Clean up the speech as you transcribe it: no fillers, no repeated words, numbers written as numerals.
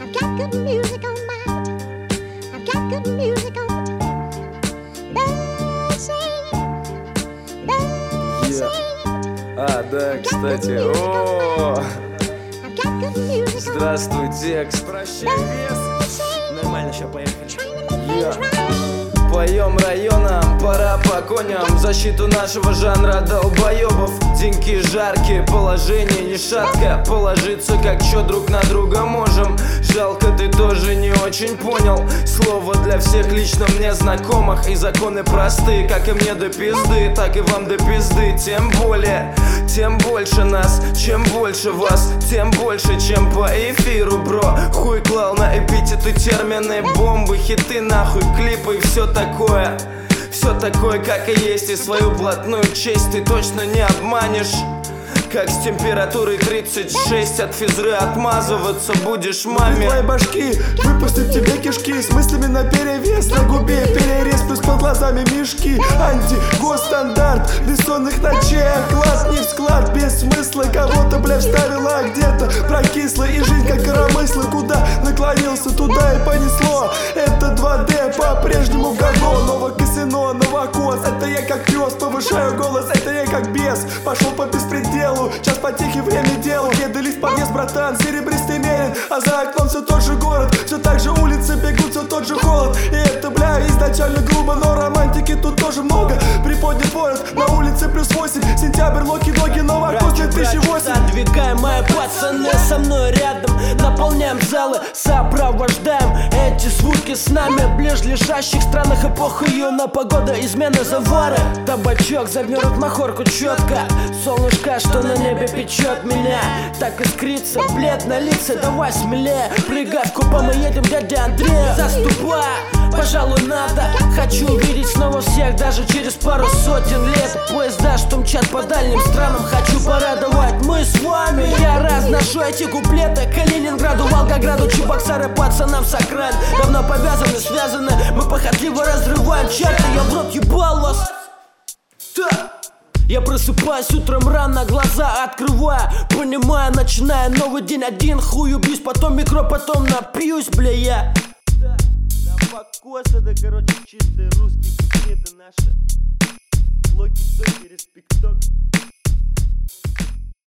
I've got good music on mind. I've got good music on да, кстати. О, здравствуйте, прощай, вес. Нормально, сейчас поехали. Поем районам, пора по коням. Защиту нашего жанра долбоебов. Деньки жаркие, положение не шаткое. Положиться как чё друг на друга можем. Жалко, ты тоже не очень понял. Слово для всех лично мне знакомых. И законы простые, как и мне до пизды, так и вам до пизды. Тем более, тем больше нас. Чем больше вас, тем больше, чем по эфиру, бро. Хуй клал на эпитеты, термины, бомбы, хиты, нахуй, клипы и все такое. Все такое, как и есть, и свою блатную честь ты точно не обманешь. Как с температурой 36 от физры отмазываться будешь маме. Твоей башки выпустят тебе кишки с мыслями на перевес, на губе перерез, плюс под глазами мешки. Анти-госстандарт бессонных ночей, класс не в склад, без смысла. Кого-то, бля, вставила где-то прокисло, и жизнь как коромысло. Куда наклонился, туда и понесло. Это 2D по-прежнему в говно. Новокосино, новокос, это я как пес, повышаю голос, это я как бес. Пошел по беспределу, час потихи, время делу. Едали в подъезд, братан, серебристый мерин, а за окном все тот же город, все так же улицы бегут, все тот же холод. И это, бля, изначально грубо, но романтики тут тоже много. Приподнят ворот, на улице +8, сентябрь, локи-доги, новокос 2008. Отдвигаем мои пацаны со мной рядом, наполняем залы, сопровождаем эти звуки с нами. В ближайших странах эпоха юна погода, измены, завары. Табачок завернут махорку четко, солнышко, что на небе печет меня, так искрится блед на лице. Давай смелее, прыгай в купе, мы едем, дядя Андрей. Заступай, пожалуй, надо. Хочу увидеть снова всех, даже через пару сотен лет. Поезда, что мчат по дальним странам, хочу порадовать мы с вами. Я разношу эти куплеты Калининграду, Волгограду, Чебоксары, пацанам Сакран. Давно повязаны, связаны, мы похотливо разрываем чарты. Я в рот ебал вас. Я просыпаюсь утром рано, глаза открываю, понимаю, начиная новый день один. Хую бьюсь, потом микро, потом напьюсь, бля, я. Да, покоса, да, короче, чистые русские куплеты наши. Локи-доки, респекток.